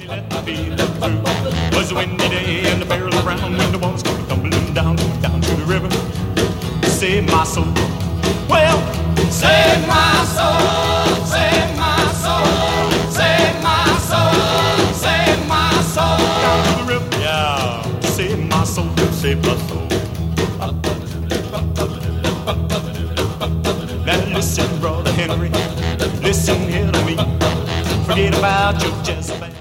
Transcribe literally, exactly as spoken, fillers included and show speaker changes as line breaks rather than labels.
Let me be let through. Was a windy day and the barrel around when the walls come tumbling down, down to the river. Save my soul. Well, save my soul, save my soul, save my soul, save my soul. Down to the river, yeah. Save my soul, save my soul. Now listen, brother Henry, listen here to me. Forget about your Jezebel.